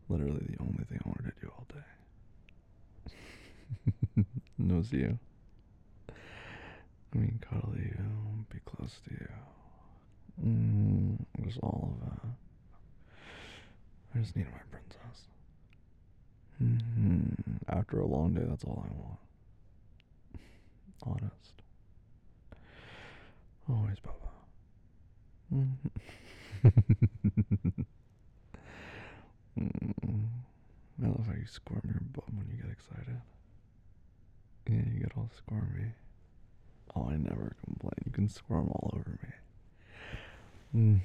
literally the only thing I wanted to do all day. And it was you. I mean, cuddle you, be close to you. Just all of that. I just needed my princess. After a long day, that's all I want. Honest. Always, Bubba. I love how you squirm your butt when you get excited. Yeah, you get all squirmy. Oh, I never complain. You can squirm all over me.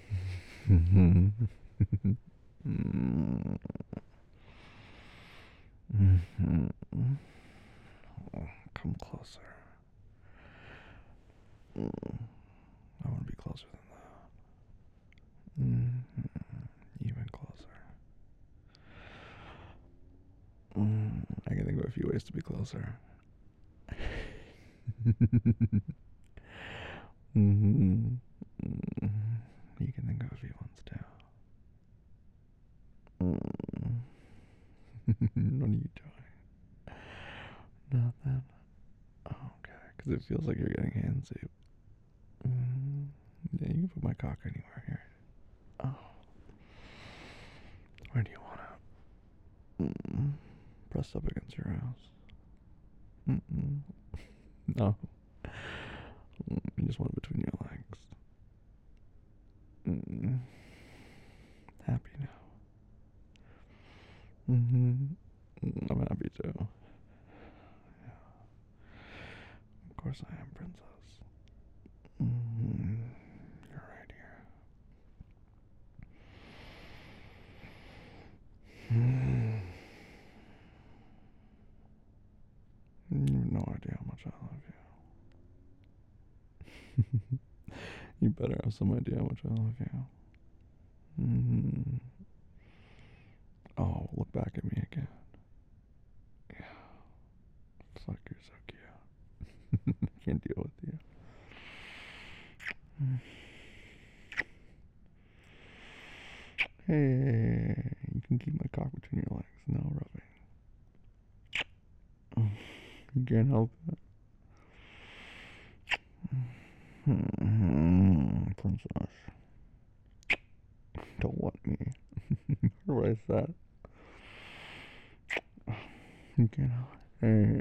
Oh, come closer. I want to be closer than that. Even closer. I can think of a few ways to be closer. You can think of a few ones too. What are you doing? Nothing. Okay, because it feels like you're getting handsy. Yeah, you can put my cock anywhere here. Oh. Where do you want it? Pressed up against your ass. No. You just want it between your legs. Happy now. I'm happy too. Yeah. Of course I am, princess. You're right here. You have no idea how much I love you. You better have some idea how much I love you. Oh, look back at me again. Yeah. Fuck, you're so cute. I can't deal with you. Hey, you can keep my cock between your legs. No rubbing. You can't help it. Princess. Don't want me. What I said. You can't help it. Hey.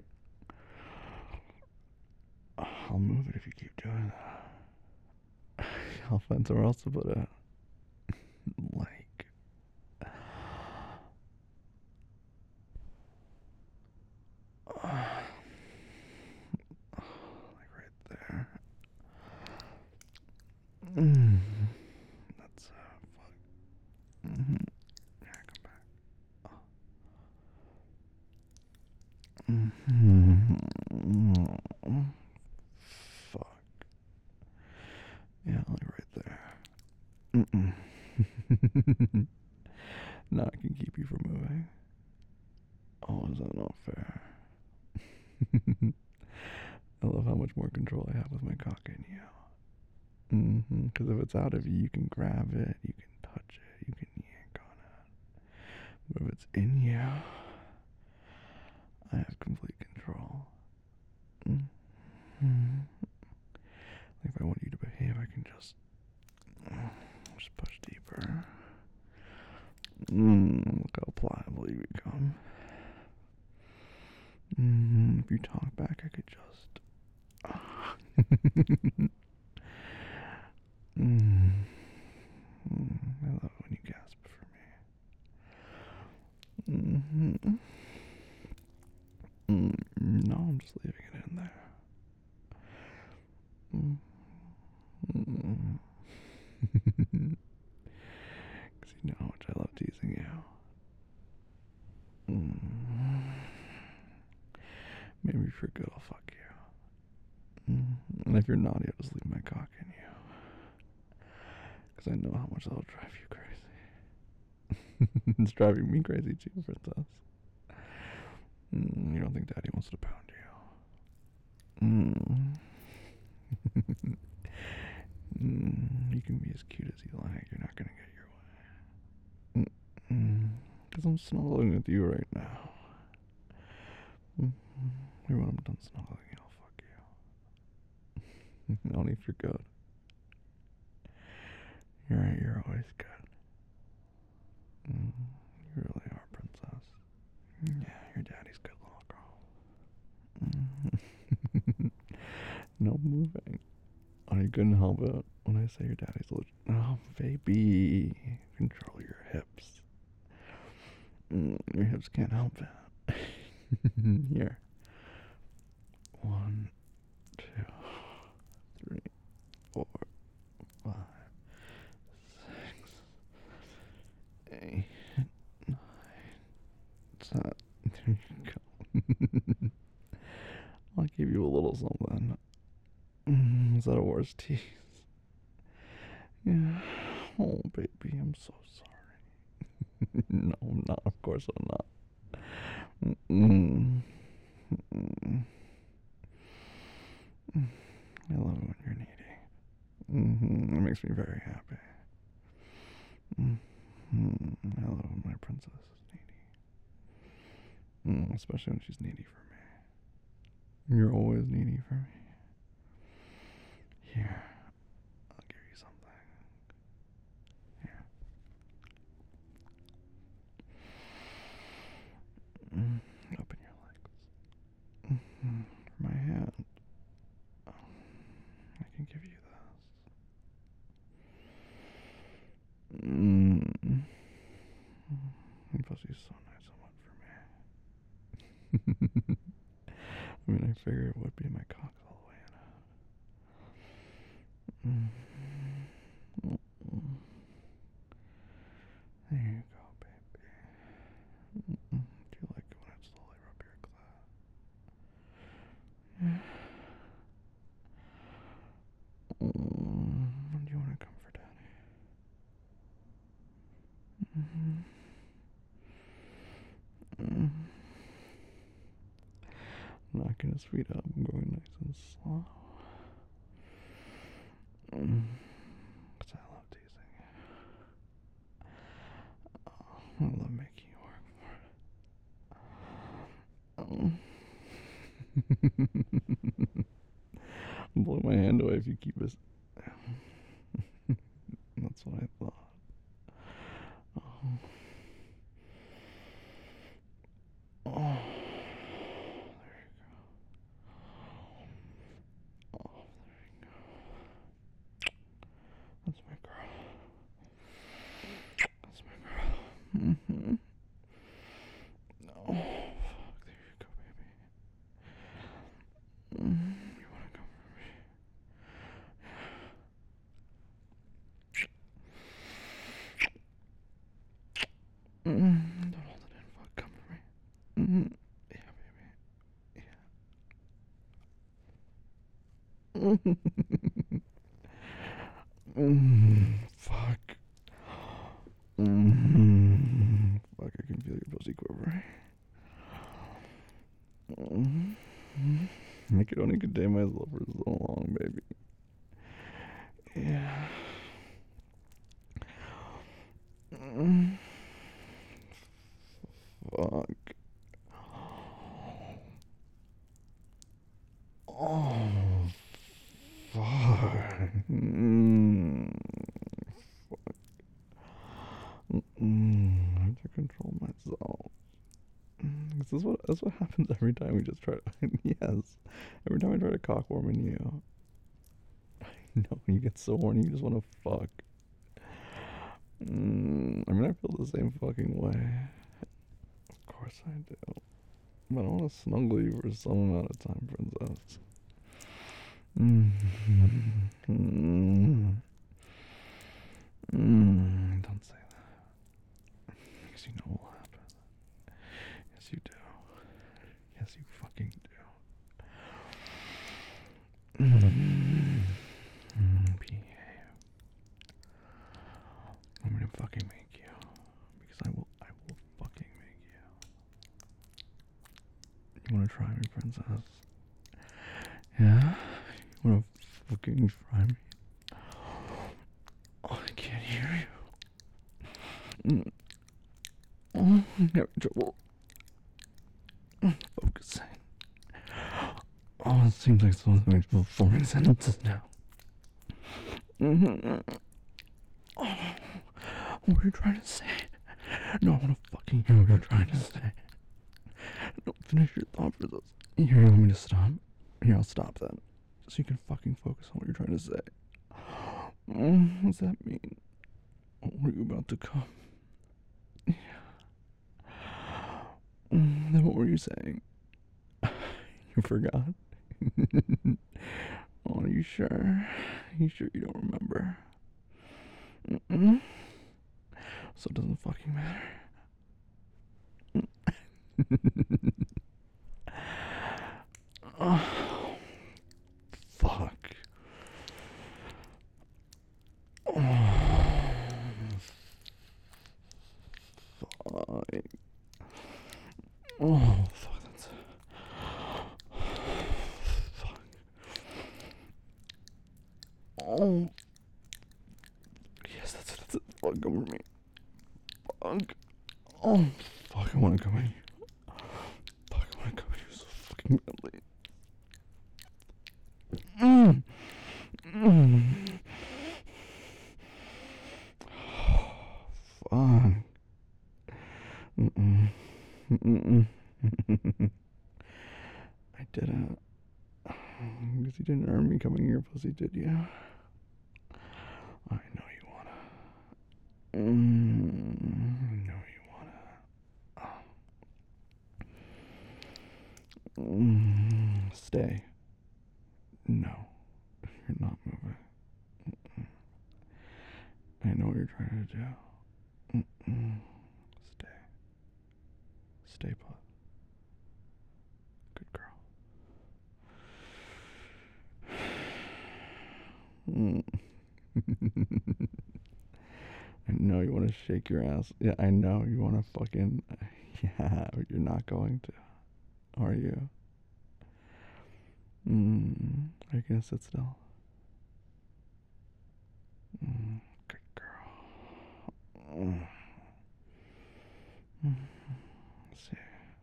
I'll move it if you keep doing that. I'll find somewhere else to put it. Like. Like right there. That's fuck. Yeah, come back. Fuck. Yeah, like right there. Now I can keep you from moving. Oh, is that not fair? I love how much more control I have with my cock in you. Because if it's out of you, you can grab it, you can touch it, you can yank on it. But if it's in you, I have complete control. Like if I want you to behave, I can just push deeper. Look how pliable you become. If you talk back, I could just. I love it when you gasp for me. No, I'm just leaving it in there. Because you know how much I love teasing you. Maybe for good, I'll fuck you. And if you're naughty, I'll just leave my cock in you. Because I know how much that'll drive you crazy. It's driving me crazy too, princess. You don't think daddy wants to pound you? You can be as cute as you like. You're not going to get your way. Because Because I'm snuggling with you right now. Maybe when I'm done snuggling, I'll fuck you. Only if you're good. You're right, you're always good. You really are, princess. Yeah, your daddy's good little girl. No moving. Oh, you couldn't help it when I say your daddy's legit. Oh, baby. Control your hips. Your hips can't help it. Here. 1, 2, 3, 4, 5, 6, 8, 9, 10. There you go. I'll give you a little something. Is that a worse tease? Yeah. Oh, baby, I'm so sorry. No, I'm not. Of course I'm not. I love it when you're needy. It makes me very happy. I love when my princess is needy. Especially when she's needy for me. You're always needy for me. Here, I'll give you something. Here. Open your legs. For my hand, I can give you this. And pussy's so nice and wet for me. I mean, I figured it would be my cock's all the way in it. There you go, baby. Do you like it when I slowly rub your cloud? Yeah. When do you want to come for daddy? I'm not gonna speed up. I'm going nice and slow. Because I love teasing you. I love making you work for it. Blow my hand away if you keep us. That's what I thought. Oh, there you go. Oh, there you go. That's my girl. That's my girl. Oh, fuck. There you go, baby. You wanna come for me? Don't hold it in, fuck. Come for me. Yeah, baby. Yeah. Fuck. Fuck, I can feel your pussy quivering. I could only contain myself for so long, baby. Yeah. Fuck. Oh, fuck. Fuck. I have to control myself. That's what happens every time we just try to. Yes. Every time I try to cock warm in you. No, you get so horny, you just want to fuck. I mean, I feel the same fucking way. Of course I do. But I want to snuggle you for some amount of time, princess. Don't say that. Because you know what will happen. Yes, you do. Yes, you fucking do. Behave. I'm gonna fucking make you. Because I will fucking make you. You wanna try me, princess? Yeah? You wanna fucking try me? Oh, I can't hear you. I'm having trouble focusing. Oh, it seems like someone's making people forming sentences now. Oh, what are you trying to say? No, I want to fucking hear what you're trying to say. No, finish your thought for this. Here, you want me to stop? Here, I'll stop then. So you can fucking focus on what you're trying to say. What's that mean? Were you about to come? Yeah. Then what were you saying? You forgot? Oh, are you sure? You sure you don't remember? So it doesn't fucking matter. Oh, fuck. Oh, fuck. Oh, fuck. That's. Fuck. Oh. Yes, that's it. Fuck, come for me. Fuck. Oh, fuck, I wanna come at you. Fuck, I wanna come at you so fucking badly. Fuck. I didn't. Because you didn't earn me coming here, pussy, did you? I know you wanna. I know you wanna. Stay. No, you're not moving. I know what you're trying to do. Stay. Stay put. Good girl. I know you want to shake your ass. Yeah, I know you want to fucking. Yeah, but you're not going to. Are you? Are you gonna sit still? Good girl. See,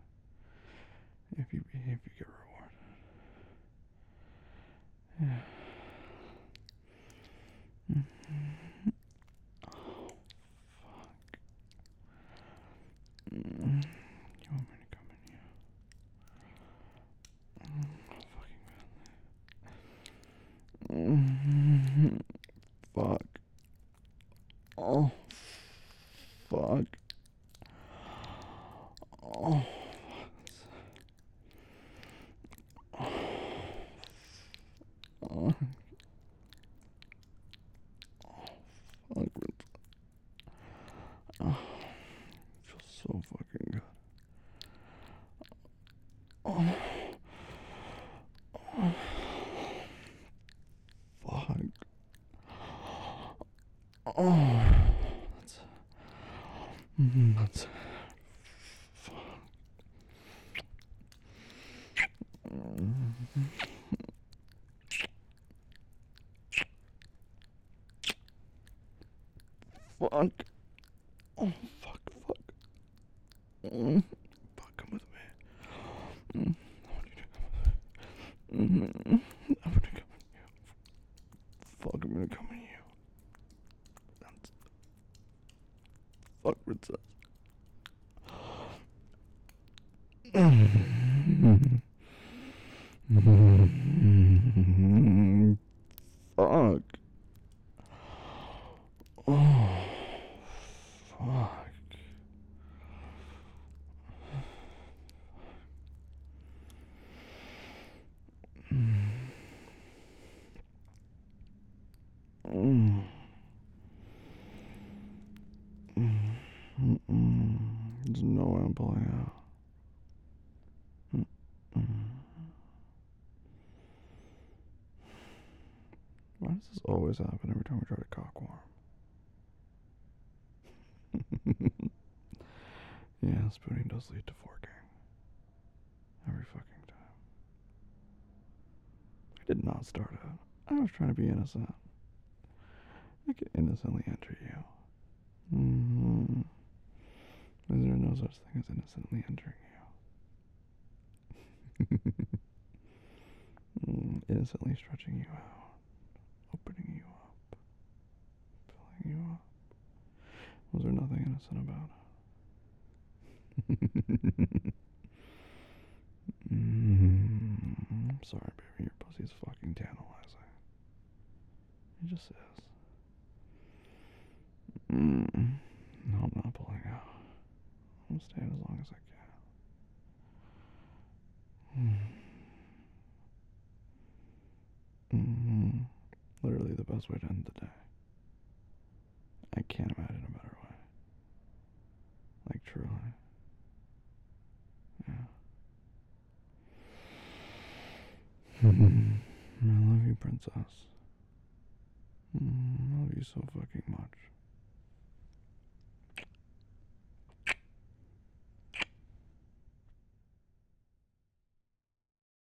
if you behave, you get rewarded. Yeah. Oh, fuck. You want me to come in here? Fucking badly. Fuck. Oh, fuck. Oh, oh, fuck. Oh, feels so fucking good. Oh, oh, fuck. Oh, that's fuck. Fuck. Oh, fuck, fuck. Fuck, come with me. I want you to come with me. I'm gonna come with you. Fuck, I'm gonna come with you. That's fuck, princess. Fuck. Oh, fuck. There's no way I'm pulling out. Why does this always happen every time we try to cock warm? Yeah, spooning does lead to forking. Every fucking time. I did not start out. I was trying to be innocent. I could innocently enter you. Is there no no such thing as innocently entering you. Innocently stretching you out, opening you up, filling you up. Was there nothing innocent about it? Sorry, baby, your pussy's fucking tantalizing. It just is. No, I'm not pulling out. I'm staying as long as I can. Literally the best way to end the day. I can't imagine a better way. Like, truly. Yeah. I love you, princess. I love you so fucking much.